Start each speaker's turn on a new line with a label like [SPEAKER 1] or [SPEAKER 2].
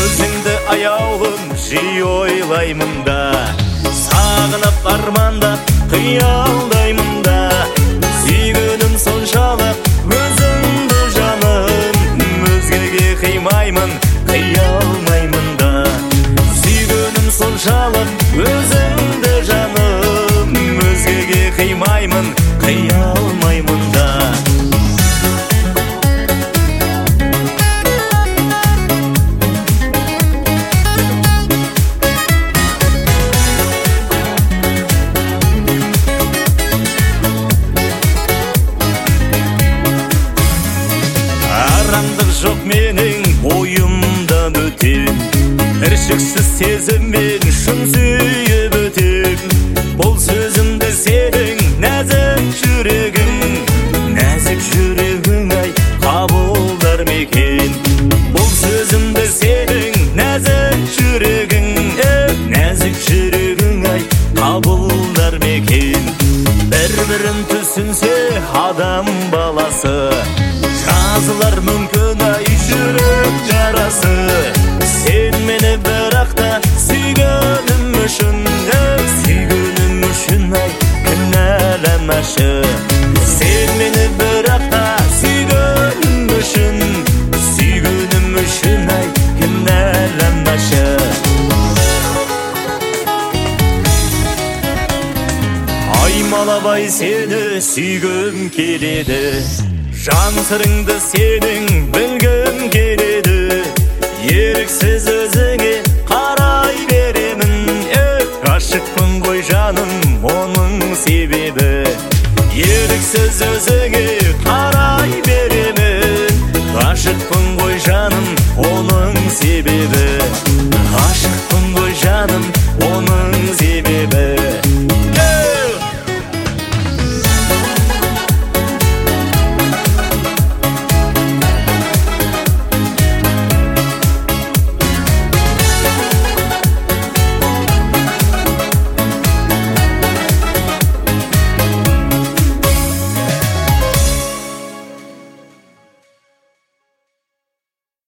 [SPEAKER 1] өзіңді аяулым жиі ойлаймын да, сағынып армандап қиялдаймын да, сүйгенім соншалық өзіңді жаным, өзгеге қимаймын, қия алмаймын да. Сүйгенім соншалық өзіңді жаным, өзгеге қимаймын, қия алмаймын да. Арамдық жоқ менің бойымда бөтен, іршіксіз сезіммен шын сүйіп өтем. Бұл сөзімді сенің нәзік жүрегің ай қабылдар мекен. Бұл сөзімді сенің нәзік жүрегің ай қабылдар мекен. Бір-бірін түсінсе адам баласы, жазылар мүмкін ай жүрек жарасы. Сен мені бірақта сүйгенім үшін ай кінәламашы. Сен мені бірақта сүйгенім үшін ай кінәламашы. Аймалабай сені сүйгім келеді, жан сырыңды сенің білгім келеді. Еріксіз өзіңе қарай беремін, ғашықпын ғой жаным, оның себебі. Еріксіз өзіңе қарай беремін, ғашықпын ғой жаным, оның себебі.